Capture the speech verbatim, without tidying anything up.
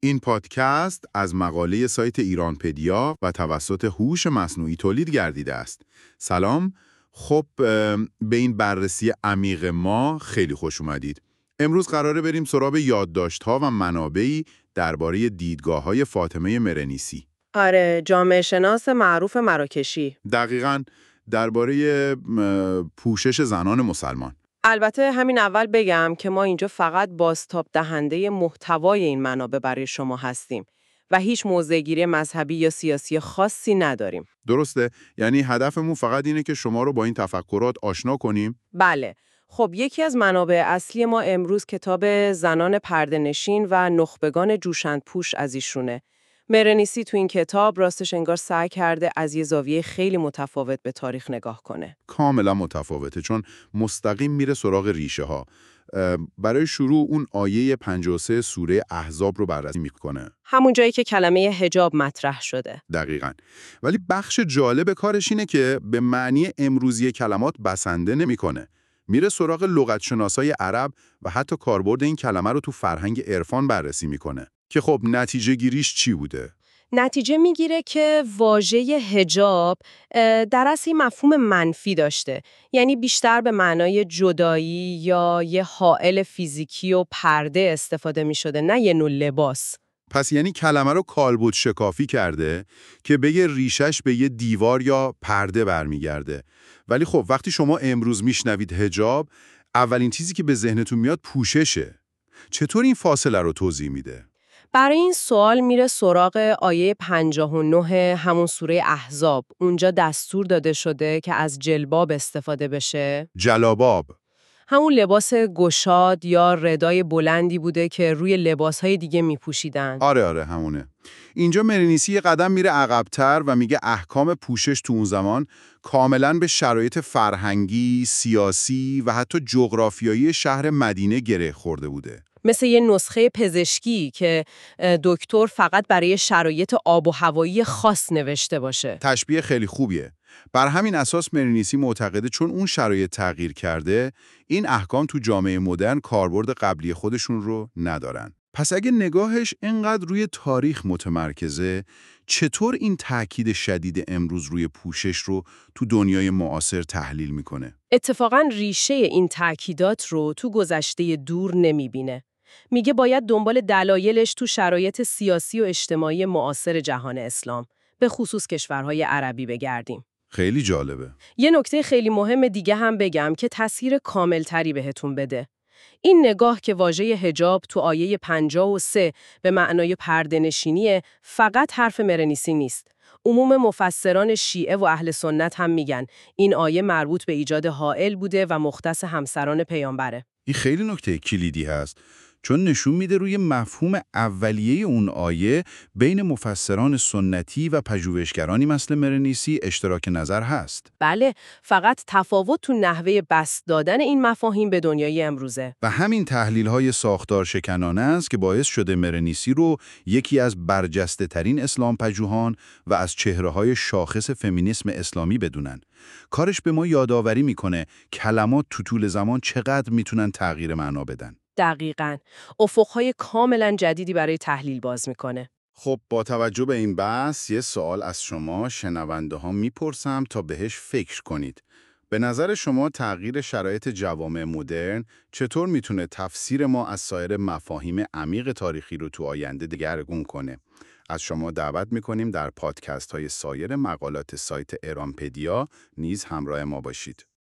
این پادکست از مقاله سایت ایرانپدیا و توسط هوش مصنوعی تولید گردیده است. سلام، خب به این بررسی عمیق ما خیلی خوش اومدید. امروز قراره بریم سراغ یادداشت‌ها و منابعی درباره دیدگاه‌های فاطمه مرنیسی. آره، جامعه شناس معروف مراکشی. دقیقاً درباره پوشش زنان مسلمان. البته همین اول بگم که ما اینجا فقط بازتاب دهنده محتوای این منابع برای شما هستیم و هیچ موضع‌گیری مذهبی یا سیاسی خاصی نداریم. درسته؟ یعنی هدفمون فقط اینه که شما رو با این تفکرات آشنا کنیم؟ بله. خب یکی از منابع اصلی ما امروز کتاب زنان پرده‌نشین و نخبگان جوشندپوش از ایشونه. مرنیسی تو این کتاب راستش انگار سعی کرده از یه زاویه خیلی متفاوت به تاریخ نگاه کنه. کاملا متفاوته، چون مستقیم میره سراغ ریشه ها. برای شروع اون آیه پنجاه و سه سوره احزاب رو بررسی میکنه. همون جایی که کلمه حجاب مطرح شده. دقیقاً. ولی بخش جالب کارش اینه که به معنی امروزی کلمات بسنده نمیکنه. میره سراغ لغتشناسای عرب و حتی کاربرد این کلمه رو تو فرهنگ عرفان بررسی میکنه. که خب نتیجه گیریش چی بوده؟ نتیجه میگیره که واژه حجاب در اصل مفهوم منفی داشته، یعنی بیشتر به معنای جدایی یا یه حائل فیزیکی و پرده استفاده میشده، نه یه نوع لباس. پس یعنی کلمه رو کالبد شکافی کرده که بگه ریشش به یه دیوار یا پرده برمیگرده. ولی خب وقتی شما امروز میشنوید حجاب، اولین چیزی که به ذهنتون میاد پوششه. چطور این فاصله رو توضیح میده؟ برای این سوال میره سراغ آیه پنجاه و نه همون سوره احزاب. اونجا دستور داده شده که از جلباب استفاده بشه. جلاباب همون لباس گشاد یا ردای بلندی بوده که روی لباسهای دیگه میپوشیدن. آره آره همونه. اینجا مرنیسی یه قدم میره عقب‌تر و میگه احکام پوشش تو اون زمان کاملاً به شرایط فرهنگی، سیاسی و حتی جغرافیایی شهر مدینه گره خورده بوده. مثل یه نسخه پزشکی که دکتر فقط برای شرایط آب و هوایی خاص نوشته باشه. تشبیه خیلی خوبیه. بر همین اساس مرنیسی معتقده چون اون شرایط تغییر کرده، این احکام تو جامعه مدرن کاربرد قبلی خودشون رو ندارن. پس اگه نگاهش اینقدر روی تاریخ متمرکزه، چطور این تأکید شدید امروز روی پوشش رو تو دنیای معاصر تحلیل میکنه؟ اتفاقاً ریشه این تأکیدات رو تو گذشته دور نمیبینه. میگه باید دنبال دلایلش تو شرایط سیاسی و اجتماعی معاصر جهان اسلام، به خصوص کشورهای عربی بگردیم. خیلی جالبه. یه نکته خیلی مهم دیگه هم بگم که تصویر کاملتری بهتون بده. این نگاه که واژه حجاب تو آیه پنجاه و سه به معنای پرده‌نشینی فقط حرف مرنیسی نیست. عموم مفسران شیعه و اهل سنت هم میگن این آیه مربوط به ایجاد حائل بوده و مختص همسران پیامبره. این خیلی نکته کلیدی هست، چون نشون میده روی مفهوم اولیه اون آیه بین مفسران سنتی و پژوهشگرانی مثل مرنیسی اشتراک نظر هست. بله، فقط تفاوت تو نحوه بسط دادن این مفاهیم به دنیای امروزه. و همین تحلیل‌های ساختار شکنانه است که باعث شده مرنیسی رو یکی از برجسته ترین اسلام پژوهان و از چهره‌های شاخص فمینیسم اسلامی بدونن. کارش به ما یادآوری میکنه کلمات تو طول زمان چقدر میتونن تغییر معنا بدن. دقیقاً. افقهای کاملا جدیدی برای تحلیل باز میکنه. خب با توجه به این بحث یه سوال از شما شنونده ها میپرسم تا بهش فکر کنید. به نظر شما تغییر شرایط جوامع مدرن چطور میتونه تفسیر ما از سایر مفاهیم عمیق تاریخی رو تو آینده دگرگون کنه؟ از شما دعوت میکنیم در پادکست های سایر مقالات سایت ایرانپدیا نیز همراه ما باشید.